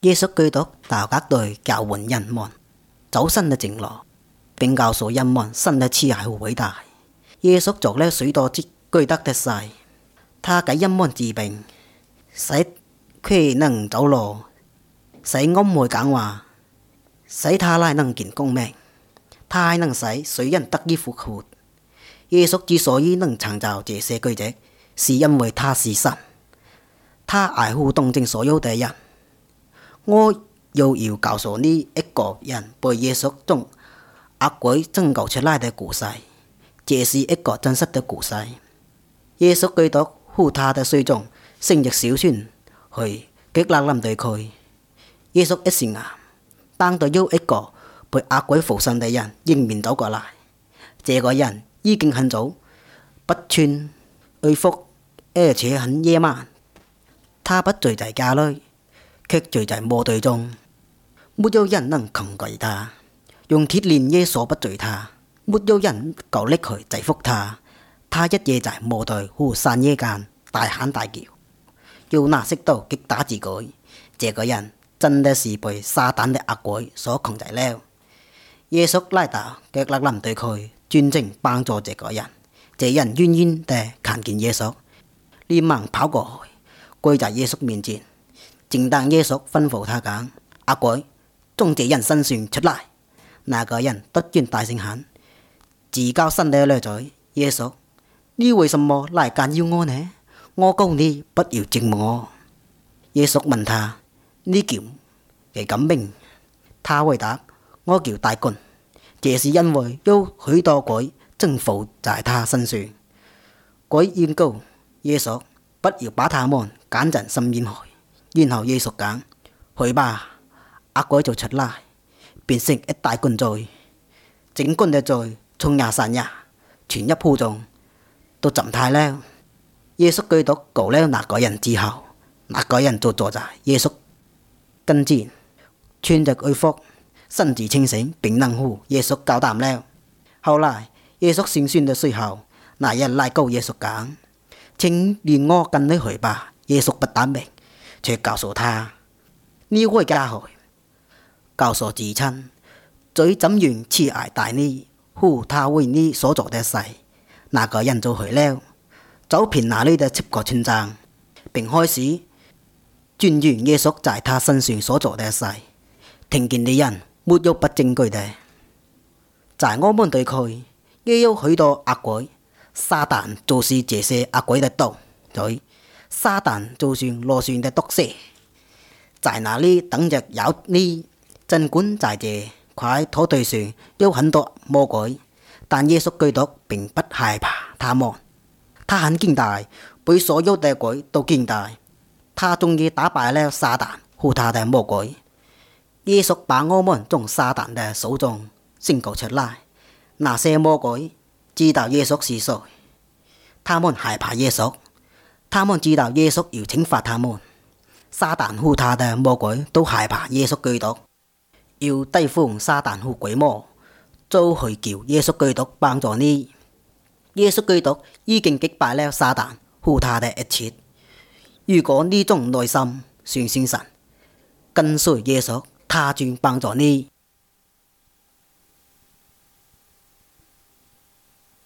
耶穌基督到各地教訓人們走神的正路，並告訴人們神的慈愛和偉大。耶穌做了許多巨大的事，他給人們治病，使佢能走路，使暗會講話，使他來能見光明。他還能使罪人得以復活。耶穌之所以能成就這些奇蹟，是因為他是神，他愛護東正所有的人。我又要告訴你一個人被耶穌從惡鬼拯救出來的故事，這是一個真實的故事。耶穌基督和他的隨從乘着小船去革勒林地區。耶穌一時啊，當到有一個被惡鬼附身的人迎面走過來。這個人已經很早不穿衣服，而且很野蠻。他不醉在家裏，卻醉在魔隊中。沒有人能抗拒他，用鐵鏈也鎖不住他。沒有人夠力去制服他。他一夜在魔隊和山野間大喊大叫，要拿石頭擊打自己。這個人真的是被撒旦的惡鬼所控制了。耶穌來到革勒林地區，專程幫助這個人。這人遠遠地看見耶穌，連忙跑過去，跪在耶穌面前。正當耶穌吩咐他講：惡鬼從這人身上出來，那個人突然大聲喊：至高神的兒子耶穌，你為什麼來干擾我呢？我告你不要折磨我。耶穌問他：你叫幾咁名？他回答：我叫大棍。這是因為有許多鬼正附在他身上。鬼宣告耶穌不要把他們趕進深淵去。然後耶穌講：去吧。惡鬼就出來，變成一大棍罪，整棍的罪從牙散牙，傳入湖中，都浸太了。耶穌基督告了那個人之後，那個人就坐在耶穌跟前，穿着衣服，神志清醒，並能和耶穌交談了。後來耶穌升船的時候，那人來告耶穌講：請連我跟你去吧。耶穌不答應，卻告訴他：你回家去，告訴至親，最怎樣慈愛待你，和他為你所做的事。那個人就去了，走遍那裏的7個村莊，並開始傳揚耶穌在他身上所做的事。聽見的人沒有不證據的。在我們地區也有許多惡鬼，撒旦就是這些惡鬼的道對，撒旦就像螺旋的毒蛇，在那裏等着咬你。儘管在這塊土地上有很多魔鬼，但耶穌基督並不害怕他們。他很堅大，比所有的鬼都堅大。他終於打敗了撒旦和他的魔鬼。耶穌把我們從撒旦的手中拯救出來。那些魔鬼知道耶穌是誰，他們害怕耶穌，他們知道耶穌要懲罰他們。撒旦和他的魔鬼都害怕耶穌基督。要對付撒旦和鬼魔，就去叫耶穌基督幫助你。耶穌基督已經擊敗了撒旦和他的一切。如果你從內心相信神，跟隨耶穌，他將幫助你。